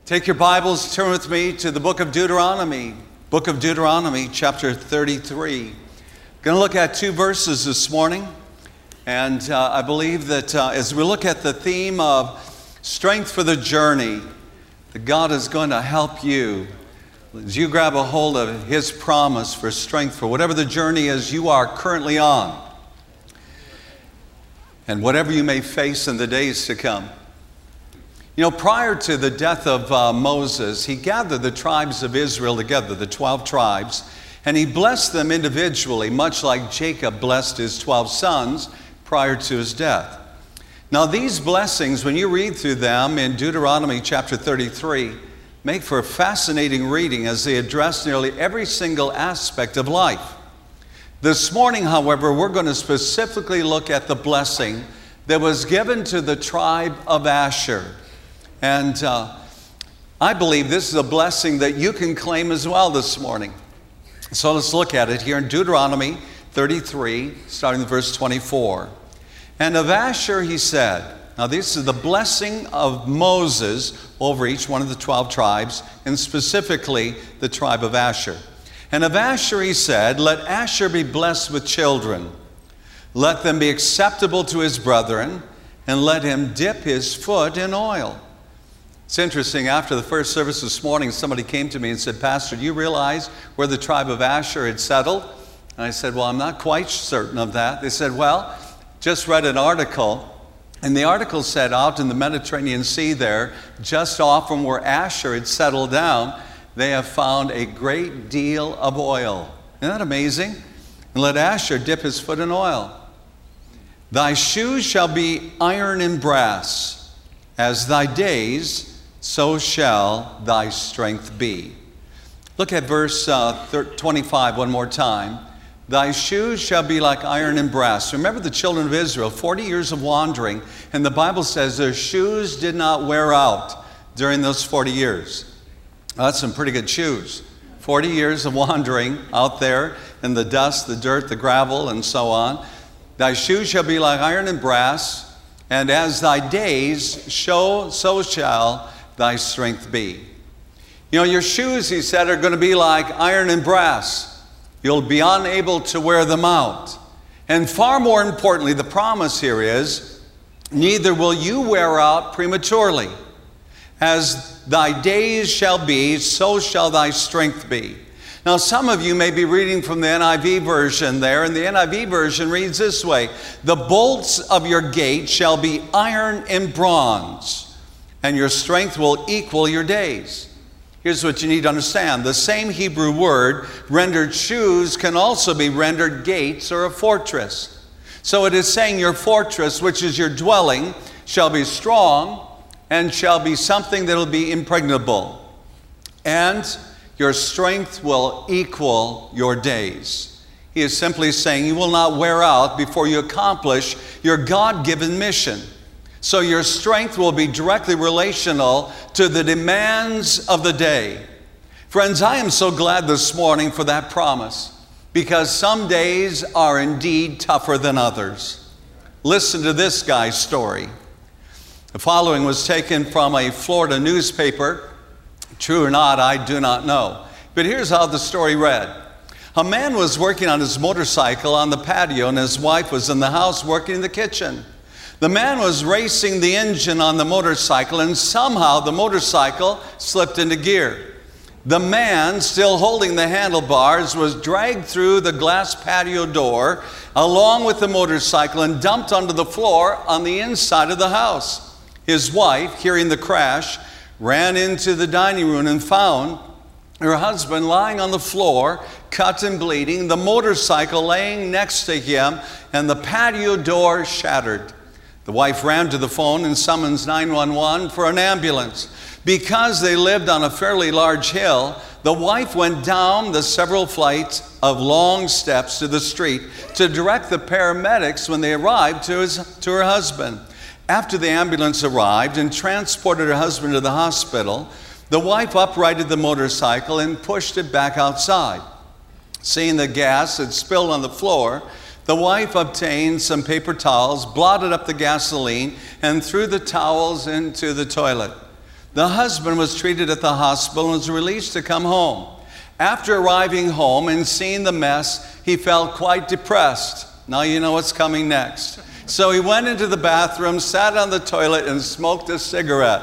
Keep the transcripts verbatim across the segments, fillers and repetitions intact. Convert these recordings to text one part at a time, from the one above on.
Take your Bibles, turn with me to the book of Deuteronomy. Book of Deuteronomy, chapter thirty-three. Going to look at two verses this morning. And uh, I believe that uh, as we look at the theme of strength for the journey, that God is going to help you as you grab a hold of His promise for strength for whatever the journey is you are currently on. And whatever you may face in the days to come. You know, prior to the death of uh, Moses, he gathered the tribes of Israel together, the twelve tribes, and he blessed them individually, much like Jacob blessed his twelve sons prior to his death. Now, these blessings, when you read through them in Deuteronomy chapter thirty-three, make for a fascinating reading as they address nearly every single aspect of life. This morning, however, we're going to specifically look at the blessing that was given to the tribe of Asher. And uh, I believe this is a blessing that you can claim as well this morning. So let's look at it here in Deuteronomy thirty-three, starting with verse twenty-four. And of Asher he said, now this is the blessing of Moses over each one of the twelve tribes, and specifically the tribe of Asher. And of Asher he said, let Asher be blessed with children. Let them be acceptable to his brethren, and let him dip his foot in oil. It's interesting, after the first service this morning, somebody came to me and said, Pastor, do you realize where the tribe of Asher had settled? And I said, well, I'm not quite certain of that. They said, well, just read an article, and the article said out in the Mediterranean Sea there, just off from where Asher had settled down, they have found a great deal of oil. Isn't that amazing? And let Asher dip his foot in oil. Thy shoes shall be iron and brass, as thy days, so shall thy strength be. Look at verse uh, twenty-five one more time. Thy shoes shall be like iron and brass. Remember the children of Israel, forty years of wandering, and the Bible says their shoes did not wear out during those forty years. That's some pretty good shoes. forty years of wandering out there in the dust, the dirt, the gravel, and so on. Thy shoes shall be like iron and brass, and as thy days show, so shall thy strength be. You know, your shoes, he said, are going to be like iron and brass. You'll be unable to wear them out. And far more importantly, the promise here is, neither will you wear out prematurely. As thy days shall be, so shall thy strength be. Now, some of you may be reading from the N I V version there, and the N I V version reads this way, the bolts of your gate shall be iron and bronze, and your strength will equal your days. Here's what you need to understand. The same Hebrew word rendered shoes can also be rendered gates or a fortress. So it is saying your fortress, which is your dwelling, shall be strong and shall be something that will be impregnable. And your strength will equal your days. He is simply saying you will not wear out before you accomplish your God-given mission. So your strength will be directly relational to the demands of the day. Friends, I am so glad this morning for that promise, because some days are indeed tougher than others. Listen to this guy's story. The following was taken from a Florida newspaper. True or not, I do not know. But here's how the story read. A man was working on his motorcycle on the patio, and his wife was in the house working in the kitchen. The man was racing the engine on the motorcycle, and somehow the motorcycle slipped into gear. The man, still holding the handlebars, was dragged through the glass patio door along with the motorcycle and dumped onto the floor on the inside of the house. His wife, hearing the crash, ran into the dining room and found her husband lying on the floor, cut and bleeding, the motorcycle laying next to him, and the patio door shattered. The wife ran to the phone and summons nine one one for an ambulance. Because they lived on a fairly large hill, the wife went down the several flights of long steps to the street to direct the paramedics when they arrived to, his, to her husband. After the ambulance arrived and transported her husband to the hospital, the wife uprighted the motorcycle and pushed it back outside. Seeing the gas had spilled on the floor, the wife obtained some paper towels, blotted up the gasoline, and threw the towels into the toilet. The husband was treated at the hospital and was released to come home. After arriving home and seeing the mess, he felt quite depressed. Now you know what's coming next. So he went into the bathroom, sat on the toilet, and smoked a cigarette.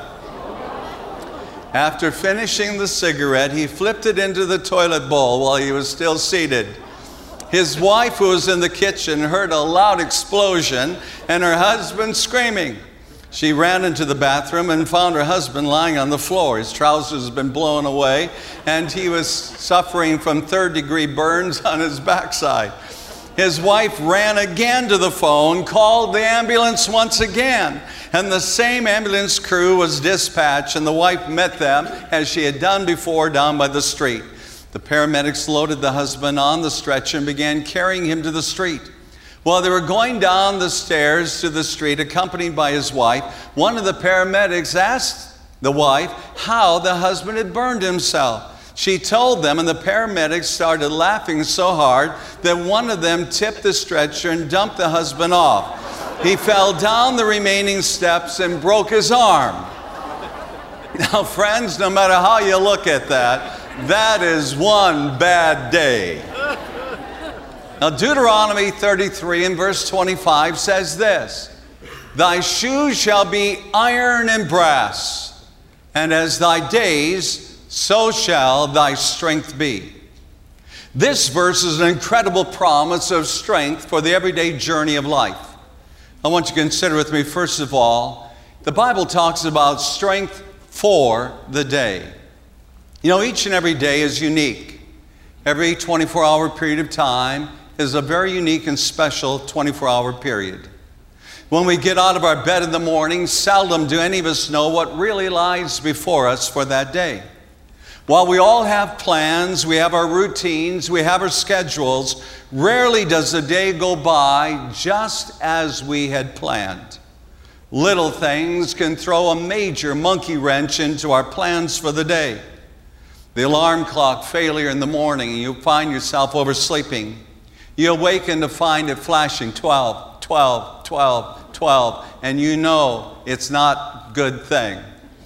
After finishing the cigarette, he flipped it into the toilet bowl while he was still seated. His wife, who was in the kitchen, heard a loud explosion and her husband screaming. She ran into the bathroom and found her husband lying on the floor. His trousers had been blown away, and he was suffering from third-degree burns on his backside. His wife ran again to the phone, called the ambulance once again, and the same ambulance crew was dispatched, and the wife met them as she had done before down by the street. The paramedics loaded the husband on the stretcher and began carrying him to the street. While they were going down the stairs to the street, accompanied by his wife, one of the paramedics asked the wife how the husband had burned himself. She told them, and the paramedics started laughing so hard that one of them tipped the stretcher and dumped the husband off. He fell down the remaining steps and broke his arm. Now, friends, no matter how you look at that, that is one bad day. Now, Deuteronomy thirty-three and verse twenty-five says this, "Thy shoes shall be iron and brass, and as thy days, so shall thy strength be." This verse is an incredible promise of strength for the everyday journey of life. I want you to consider with me, first of all, the Bible talks about strength for the day. You know, each and every day is unique. Every twenty-four hour period of time is a very unique and special twenty-four hour period. When we get out of our bed in the morning, seldom do any of us know what really lies before us for that day. While we all have plans, we have our routines, we have our schedules, rarely does a day go by just as we had planned. Little things can throw a major monkey wrench into our plans for the day. The alarm clock failure in the morning, and you find yourself oversleeping. You awaken to find it flashing twelve, twelve, twelve, twelve, and you know it's not a good thing.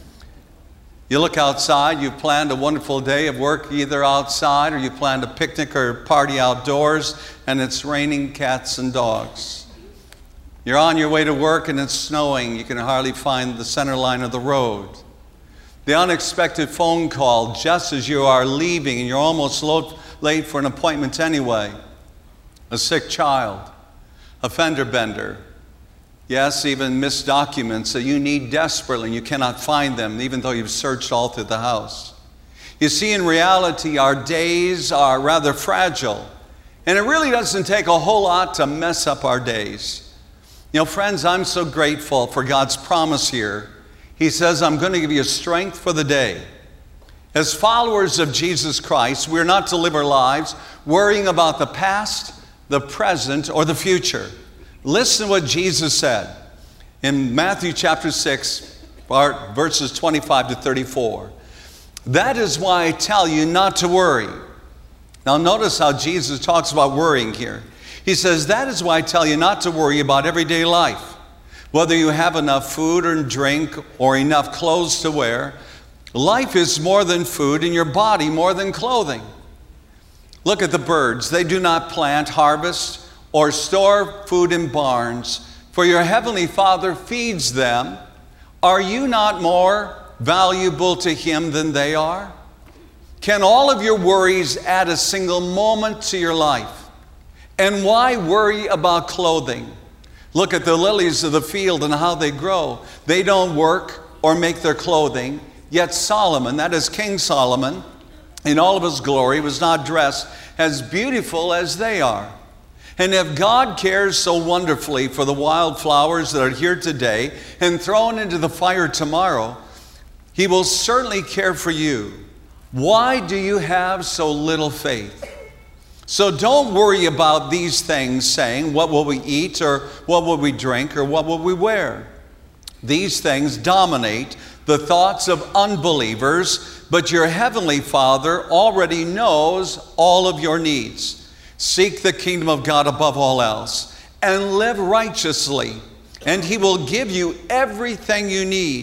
You look outside, you've planned a wonderful day of work either outside or you planned a picnic or party outdoors, and it's raining cats and dogs. You're on your way to work and it's snowing. You can hardly find the center line of the road. The unexpected phone call just as you are leaving and you're almost late for an appointment anyway. A sick child, a fender bender, yes, even missed documents that you need desperately and you cannot find them even though you've searched all through the house. You see, in reality, our days are rather fragile, and it really doesn't take a whole lot to mess up our days. You know, friends, I'm so grateful for God's promise here. He says, I'm going to give you strength for the day. As followers of Jesus Christ, we're not to live our lives worrying about the past, the present, or the future. Listen to what Jesus said in Matthew chapter six, verses twenty-five to thirty-four. That is why I tell you not to worry. Now notice how Jesus talks about worrying here. He says, that is why I tell you not to worry about everyday life, whether you have enough food or drink or enough clothes to wear. Life is more than food and your body more than clothing. Look at the birds. They do not plant, harvest, or store food in barns, for your heavenly Father feeds them. Are you not more valuable to Him than they are? Can all of your worries add a single moment to your life? And why worry about clothing? Look at the lilies of the field and how they grow. They don't work or make their clothing, yet Solomon, that is King Solomon, in all of his glory, was not dressed as beautiful as they are. And if God cares so wonderfully for the wildflowers that are here today and thrown into the fire tomorrow, He will certainly care for you. Why do you have so little faith? So don't worry about these things, saying, what will we eat, or what will we drink, or what will we wear? These things dominate the thoughts of unbelievers, but your heavenly Father already knows all of your needs. Seek the kingdom of God above all else, and live righteously, and He will give you everything you need.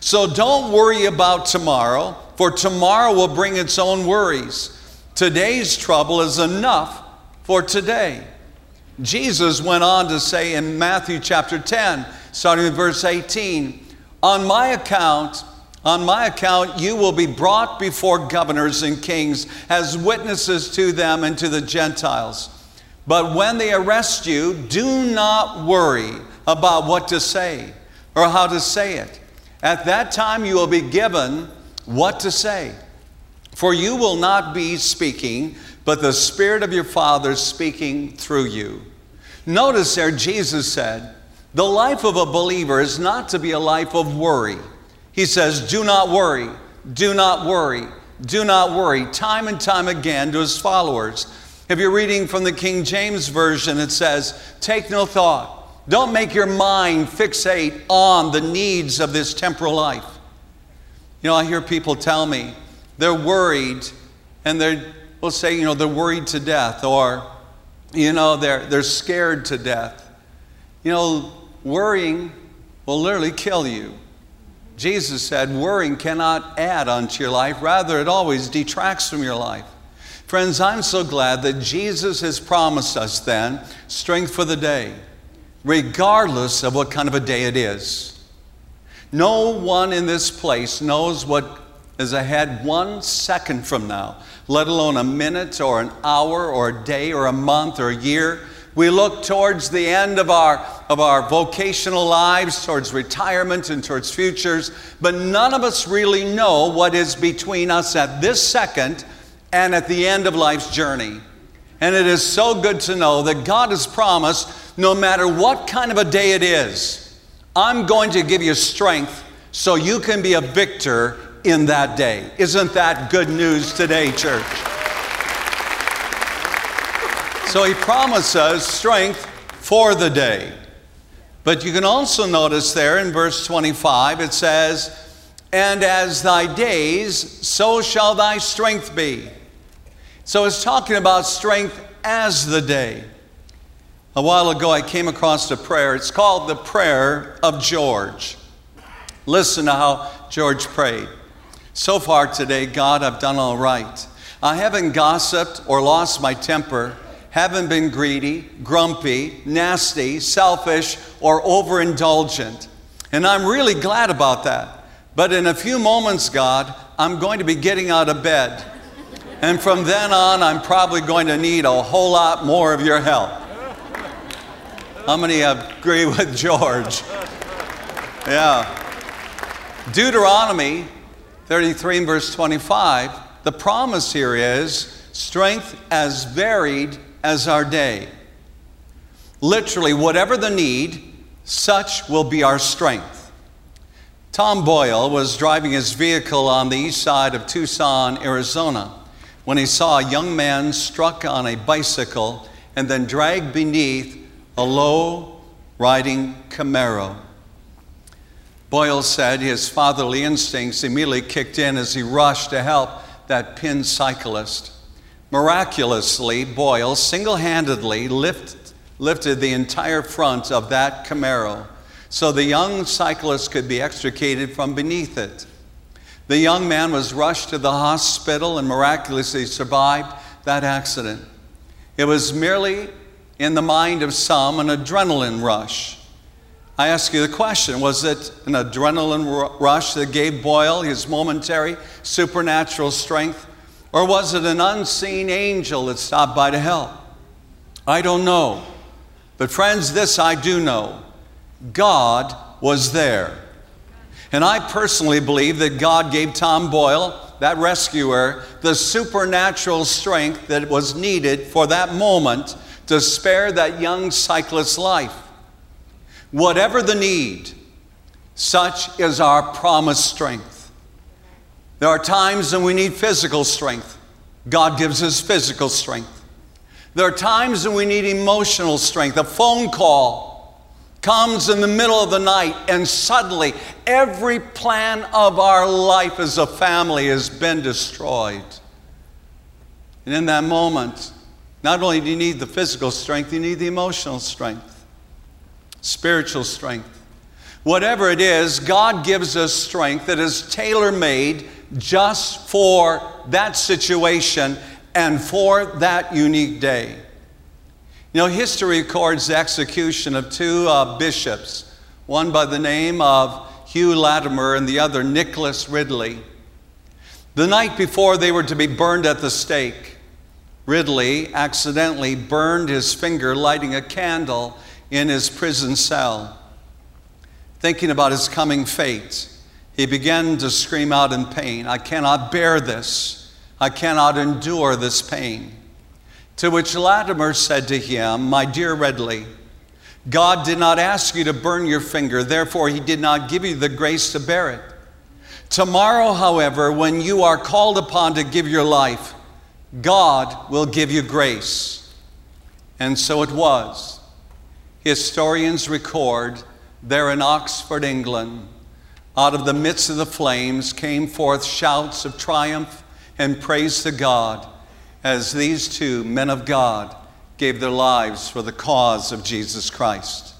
So don't worry about tomorrow, for tomorrow will bring its own worries. Today's trouble is enough for today. Jesus went on to say in Matthew chapter ten, starting with verse eighteen, On my account, on my account, you will be brought before governors and kings as witnesses to them and to the Gentiles. But when they arrest you, do not worry about what to say or how to say it. At that time you will be given what to say. For you will not be speaking, but the Spirit of your Father speaking through you. Notice there Jesus said, the life of a believer is not to be a life of worry. He says, do not worry, do not worry, do not worry, time and time again to his followers. If you're reading from the King James Version, it says, take no thought. Don't make your mind fixate on the needs of this temporal life. You know, I hear people tell me they're worried, and they're, we'll say, you know, they're worried to death, or, you know, they're, they're scared to death. You know, worrying will literally kill you. Jesus said worrying cannot add onto your life. Rather, it always detracts from your life. Friends, I'm so glad that Jesus has promised us then strength for the day, regardless of what kind of a day it is. No one in this place knows what is ahead one second from now, let alone a minute or an hour or a day or a month or a year. We look towards the end of our, of our vocational lives, towards retirement and towards futures, but none of us really know what is between us at this second and at the end of life's journey. And it is so good to know that God has promised, no matter what kind of a day it is, I'm going to give you strength so you can be a victor in that day. Isn't that good news today, church? So he promises strength for the day. But you can also notice there in verse twenty-five, it says, and as thy days, so shall thy strength be. So it's talking about strength as the day. A while ago I came across a prayer. It's called the Prayer of George. Listen to how George prayed. So far today, God, I've done all right. I haven't gossiped or lost my temper, haven't been greedy, grumpy, nasty, selfish, or overindulgent. And I'm really glad about that. But in a few moments, God, I'm going to be getting out of bed. And from then on, I'm probably going to need a whole lot more of your help. How many agree with George? Yeah. Deuteronomy thirty-three and verse twenty-five, the promise here is strength as varied as our day. Literally, whatever the need, such will be our strength. Tom Boyle was driving his vehicle on the east side of Tucson, Arizona, when he saw a young man struck on a bicycle and then dragged beneath a low-riding Camaro. Boyle said his fatherly instincts immediately kicked in as he rushed to help that pinned cyclist. Miraculously, Boyle single-handedly lift, lifted the entire front of that Camaro so the young cyclist could be extricated from beneath it. The young man was rushed to the hospital and miraculously survived that accident. It was merely, in the mind of some, an adrenaline rush. I ask you the question, was it an adrenaline rush that gave Boyle his momentary supernatural strength? Or was it an unseen angel that stopped by to help? I don't know. But friends, this I do know. God was there. And I personally believe that God gave Tom Boyle, that rescuer, the supernatural strength that was needed for that moment to spare that young cyclist's life. Whatever the need, such is our promised strength. There are times when we need physical strength. God gives us physical strength. There are times when we need emotional strength. A phone call comes in the middle of the night and suddenly every plan of our life as a family has been destroyed. And in that moment, not only do you need the physical strength, you need the emotional strength. Spiritual strength. Whatever it is, God gives us strength that is tailor-made just for that situation and for that unique day. You know, history records the execution of two uh, bishops, one by the name of Hugh Latimer and the other Nicholas Ridley. The night before they were to be burned at the stake, Ridley accidentally burned his finger lighting a candle in his prison cell. Thinking about his coming fate, he began to scream out in pain, "I cannot bear this. I cannot endure this pain." To which Latimer said to him, "My dear Ridley, God did not ask you to burn your finger, therefore he did not give you the grace to bear it. Tomorrow, however, when you are called upon to give your life, God will give you grace." And so it was. Historians record there in Oxford, England, out of the midst of the flames came forth shouts of triumph and praise to God as these two men of God gave their lives for the cause of Jesus Christ.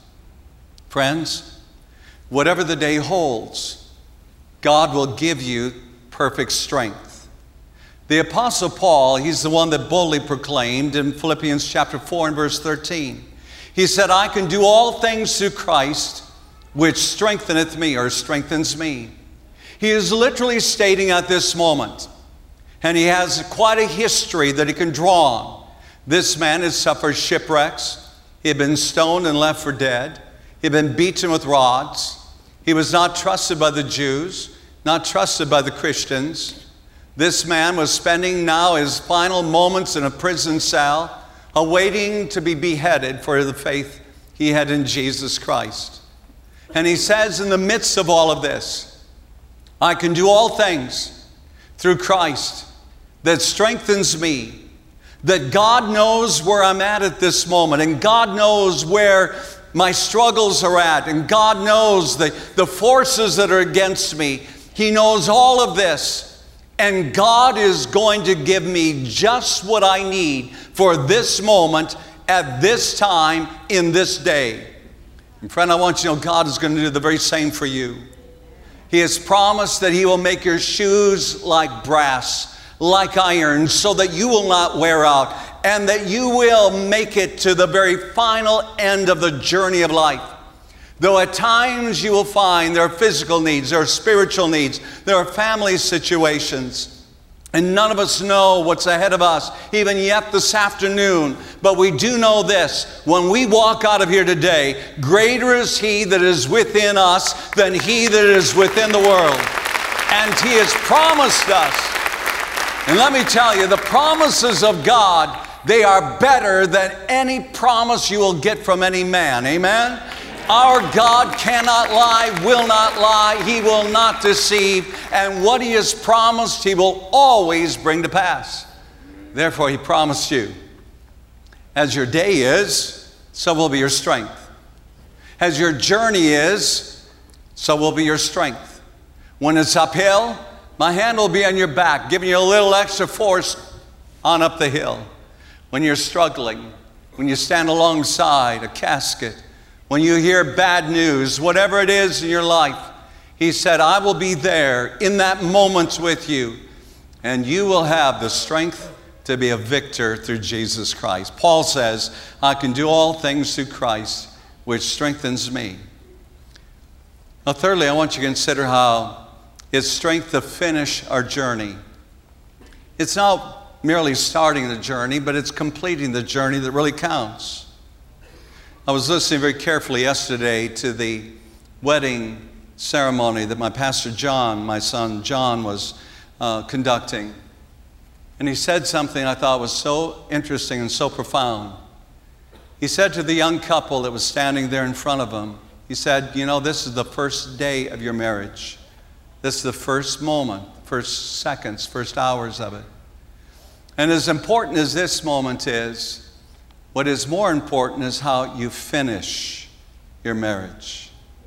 Friends, whatever the day holds, God will give you perfect strength. The Apostle Paul, he's the one that boldly proclaimed in Philippians chapter four and verse thirteen. He said, "I can do all things through Christ, which strengtheneth me," or strengthens me. He is literally stating at this moment, and he has quite a history that he can draw on. This man had suffered shipwrecks. He had been stoned and left for dead. He had been beaten with rods. He was not trusted by the Jews, not trusted by the Christians. This man was spending now his final moments in a prison cell, awaiting to be beheaded for the faith he had in Jesus Christ. And he says in the midst of all of this, "I can do all things through Christ that strengthens me," that God knows where I'm at at this moment, and God knows where my struggles are at, and God knows the, the forces that are against me. He knows all of this, and God is going to give me just what I need for this moment, at this time, in this day. And friend, I want you to know God is going to do the very same for you. He has promised that he will make your shoes like brass, like iron, so that you will not wear out, and that you will make it to the very final end of the journey of life. Though at times you will find there are physical needs, there are spiritual needs, there are family situations, and none of us know what's ahead of us, even yet this afternoon. But we do know this: when we walk out of here today, greater is he that is within us than he that is within the world. And he has promised us. And let me tell you, the promises of God, they are better than any promise you will get from any man. Amen? Our God cannot lie, will not lie, he will not deceive, and what he has promised, he will always bring to pass. Therefore, he promised you, as your day is, so will be your strength. As your journey is, so will be your strength. When it's uphill, my hand will be on your back, giving you a little extra force on up the hill. When you're struggling, when you stand alongside a casket, when you hear bad news, whatever it is in your life, he said, I will be there in that moment with you, and you will have the strength to be a victor through Jesus Christ. Paul says, I can do all things through Christ, which strengthens me. Now, thirdly, I want you to consider how it's strength to finish our journey. It's not merely starting the journey, but it's completing the journey that really counts. I was listening very carefully yesterday to the wedding ceremony that my pastor John, my son John, was uh, conducting. And he said something I thought was so interesting and so profound. He said to the young couple that was standing there in front of him, he said, you know, this is the first day of your marriage. This is the first moment, first seconds, first hours of it. And as important as this moment is, what is more important is how you finish your marriage.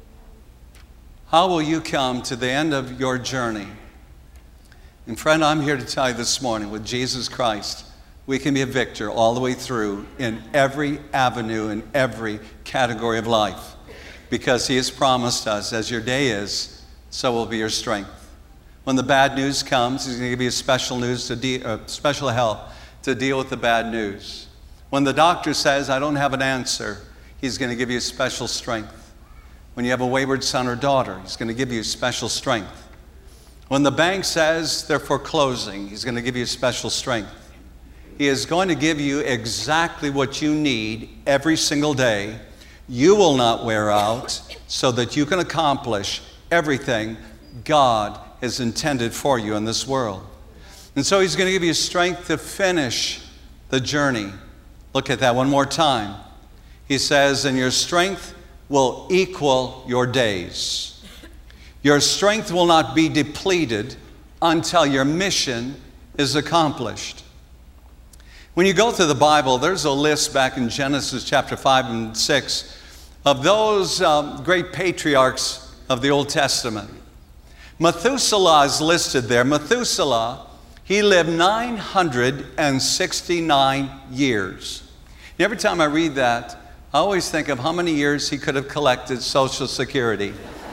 How will you come to the end of your journey? And friend, I'm here to tell you this morning, with Jesus Christ, we can be a victor all the way through in every avenue, in every category of life. because he has promised us, as your day is, so will be your strength. When the bad news comes, he's going to give you special news to de- uh, special help to deal with the bad news. When the doctor says, I don't have an answer, he's going to give you special strength. When you have a wayward son or daughter, he's going to give you special strength. When the bank says they're foreclosing, he's going to give you special strength. He is going to give you exactly what you need every single day. You will not wear out, so that you can accomplish everything God has intended for you in this world. And so he's going to give you strength to finish the journey. Look at that one more time. He says, and your strength will equal your days. Your strength will not be depleted until your mission is accomplished. When you go through the Bible, there's a list back in Genesis chapter five and six of those um, great patriarchs of the Old Testament. Methuselah is listed there. Methuselah, he lived nine hundred sixty-nine years. Every time I read that, I always think of how many years he could have collected Social Security.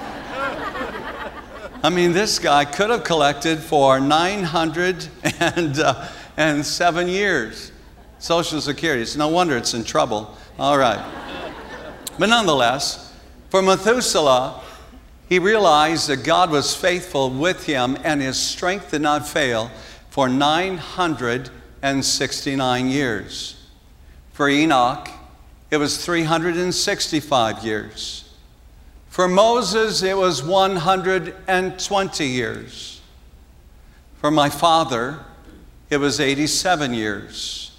I mean, this guy could have collected for nine hundred seven years Social Security. It's no wonder it's in trouble. All right. But nonetheless, for Methuselah, he realized that God was faithful with him and his strength did not fail for nine hundred sixty-nine years. For Enoch, it was three hundred sixty-five years. For Moses, it was one hundred twenty years. For my father, it was eighty-seven years.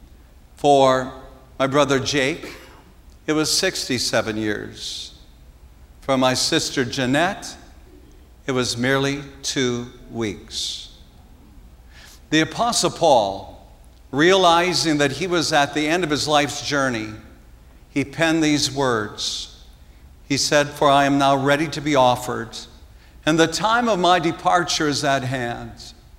For my brother Jake, it was sixty-seven years. For my sister Jeanette, it was merely two weeks. The Apostle Paul, realizing that he was at the end of his life's journey, he penned these words. He said, for I am now ready to be offered, and the time of my departure is at hand.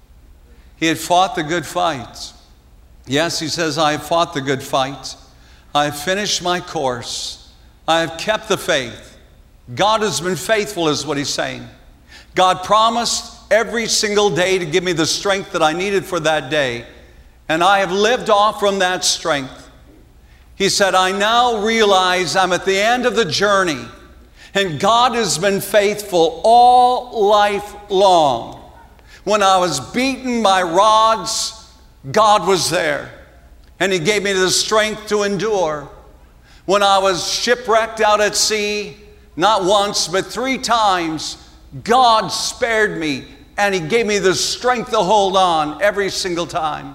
He had fought the good fight. Yes, he says, I have fought the good fight. I have finished my course. I have kept the faith. God has been faithful, is what he's saying. God promised every single day to give me the strength that I needed for that day, and I have lived off from that strength. He said, I now realize I'm at the end of the journey, and God has been faithful all life long. When I was beaten by rods, God was there, and he gave me the strength to endure. When I was shipwrecked out at sea, not once, but three times, God spared me, and he gave me the strength to hold on every single time.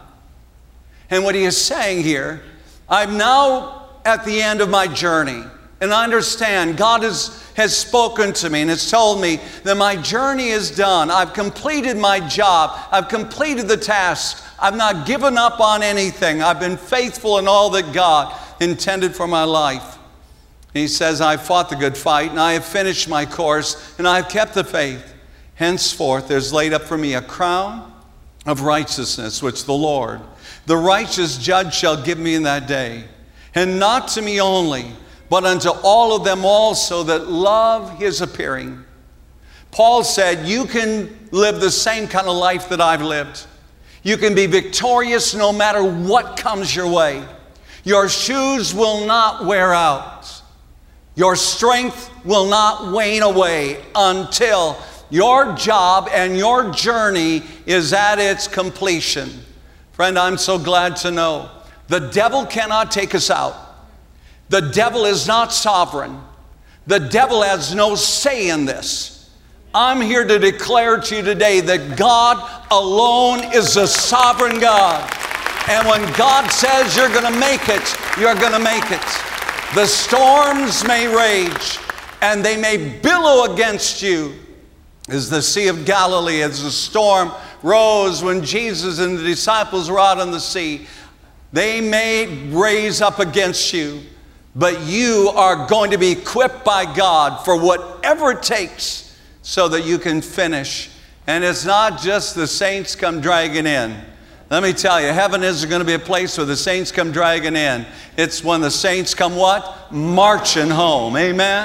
And what he is saying here, I'm now at the end of my journey, and I understand God has, has spoken to me and has told me that my journey is done. I've completed my job. I've completed the task. I've not given up on anything. I've been faithful in all that God intended for my life. He says, I've fought the good fight, and I have finished my course, and I have kept the faith. Henceforth, there's laid up for me a crown of righteousness, which the Lord, the righteous judge, shall give me in that day. And not to me only, but unto all of them also that love his appearing. Paul said, you can live the same kind of life that I've lived. You can be victorious no matter what comes your way. Your shoes will not wear out. Your strength will not wane away until your job and your journey is at its completion. Friend, I'm so glad to know the devil cannot take us out. The devil is not sovereign. The devil has no say in this. I'm here to declare to you today that God alone is a sovereign God. And when God says you're going to make it, you're going to make it. The storms may rage and they may billow against you, as the Sea of Galilee, as the storm rose when Jesus and the disciples were out on the sea. They may raise up against you, but you are going to be equipped by God for whatever it takes so that you can finish. And it's not just the saints come dragging in. Let me tell you, heaven isn't going to be a place where the saints come dragging in. It's when the saints come what? Marching home. Amen?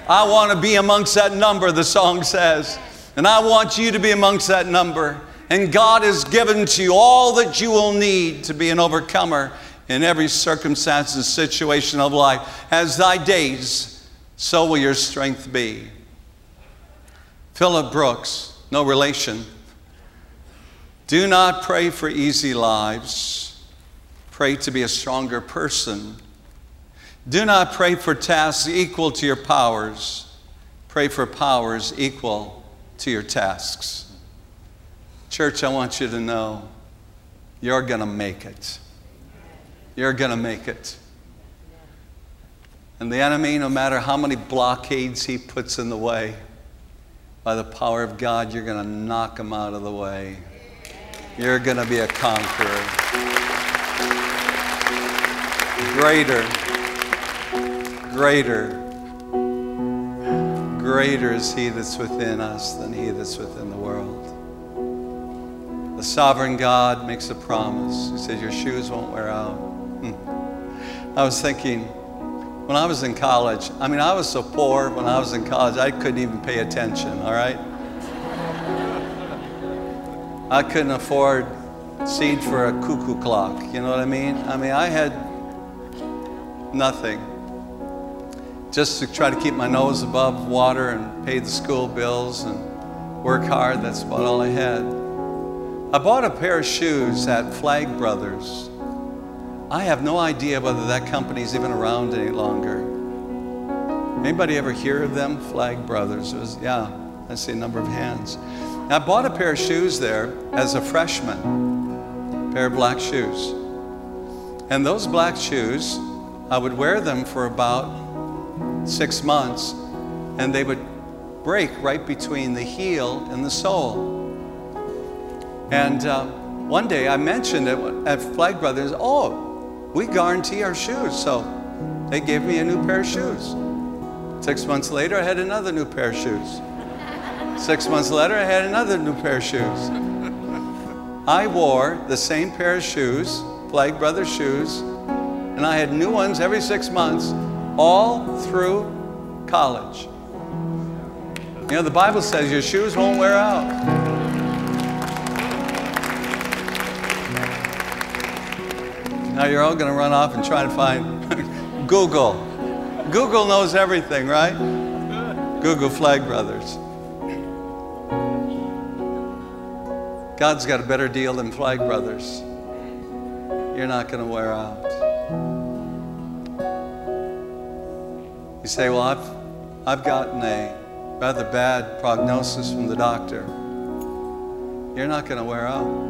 I want to be amongst that number, the song says. And I want you to be amongst that number. And God has given to you all that you will need to be an overcomer in every circumstance and situation of life. As thy days, so will your strength be. Philip Brooks, no relation. Do not pray for easy lives. Pray to be a stronger person. Do not pray for tasks equal to your powers. Pray for powers equal to your tasks. Church, I want you to know you're going to make it. You're going to make it. And the enemy, no matter how many blockades he puts in the way, by the power of God, you're going to knock him out of the way. You're going to be a conqueror. Greater, greater, greater is he that's within us than he that's within the world. The sovereign God makes a promise. He says, your shoes won't wear out. Hmm. I was thinking, when I was in college, I mean, I was so poor when I was in college, I couldn't even pay attention, all right? I couldn't afford seed for a cuckoo clock, you know what I mean? I mean, I had nothing. Just to try to keep my nose above water and pay the school bills and work hard, that's about all I had. I bought a pair of shoes at Flag Brothers. I have no idea whether that company's even around any longer. Anybody ever hear of them? Flag Brothers. It was, yeah, I see a number of hands. I bought a pair of shoes there as a freshman, a pair of black shoes. And those black shoes, I would wear them for about six months, and they would break right between the heel and the sole. And uh, one day I mentioned it at Flag Brothers, oh, we guarantee our shoes. So they gave me a new pair of shoes. Six months later, I had another new pair of shoes. Six months later, I had another new pair of shoes. I wore the same pair of shoes, Flag Brothers shoes, and I had new ones every six months, all through college. You know, the Bible says your shoes won't wear out. Now you're all going to run off and try to find Google. Google knows everything, right? Google Flag Brothers. God's got a better deal than Flag Brothers. You're not going to wear out. You say, well, I've, I've gotten a rather bad prognosis from the doctor. You're not going to wear out.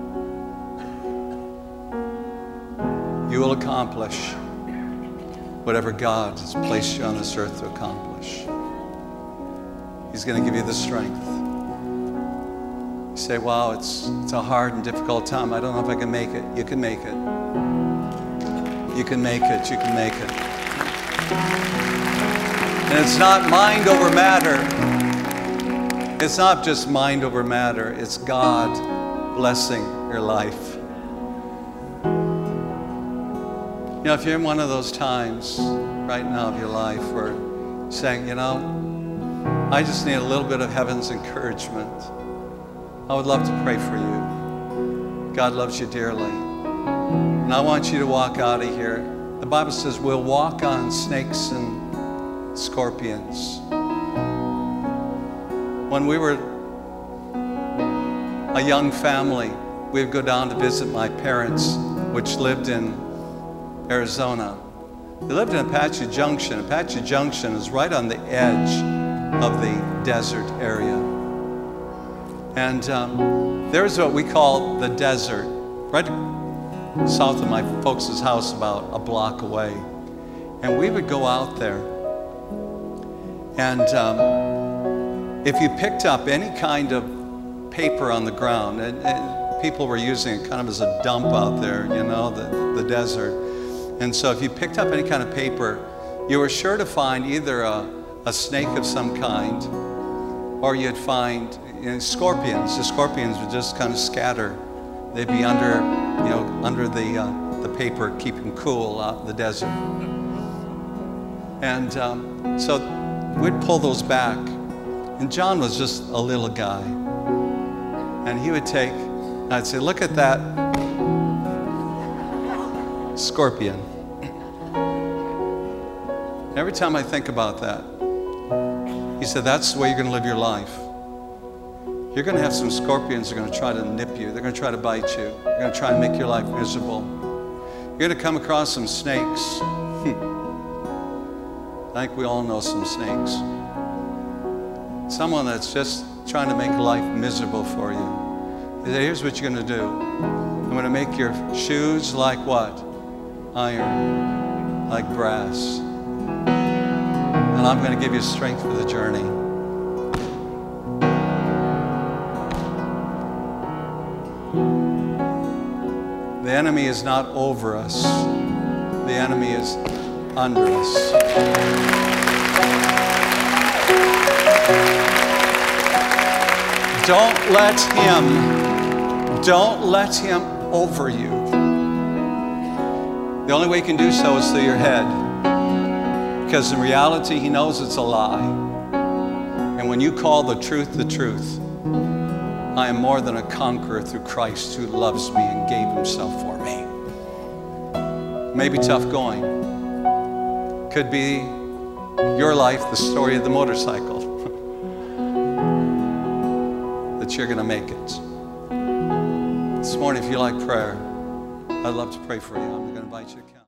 You will accomplish whatever God has placed you on this earth to accomplish. He's going to give you the strength. You say, wow, it's, it's a hard and difficult time. I don't know if I can make it. You can make it. You can make it. You can make it. And it's not mind over matter. It's not just mind over matter. It's God blessing your life. You know, if you're in one of those times right now of your life where you're saying, you know, I just need a little bit of heaven's encouragement, I would love to pray for you. God loves you dearly. And I want you to walk out of here. The Bible says we'll walk on snakes and scorpions. When we were a young family, we'd go down to visit my parents, which lived in Arizona. They lived in Apache Junction. Apache Junction is right on the edge of the desert area. And um, there's what we call the desert, right south of my folks' house, about a block away. And we would go out there. And um, if you picked up any kind of paper on the ground, and, and people were using it kind of as a dump out there, you know, the, the desert. And so if you picked up any kind of paper, you were sure to find either a, a snake of some kind, or you'd find, you know, scorpions. The scorpions would just kind of scatter. They'd be under, you know, under the, uh, the paper, keeping cool out in the desert. And um, so we'd pull those back. And John was just a little guy. And he would take, I'd say, look at that scorpion. Every time I think about that, he said, that's the way you're going to live your life. You're going to have some scorpions that are going to try to nip you. They're going to try to bite you. They're going to try to make your life miserable. You're going to come across some snakes. I think we all know some snakes. Someone that's just trying to make life miserable for you. He said, here's what you're going to do. I'm going to make your shoes like what? Iron, like brass. And I'm going to give you strength for the journey. The enemy is not over us. The enemy is under us. Don't let him, don't let him over you. The only way he can do so is through your head. Because in reality, he knows it's a lie. And when you call the truth the truth, I am more than a conqueror through Christ who loves me and gave himself for me. Maybe tough going. Could be your life, the story of the motorcycle. That you're going to make it. This morning, if you like prayer, I'd love to pray for you. I'm going to invite you to come.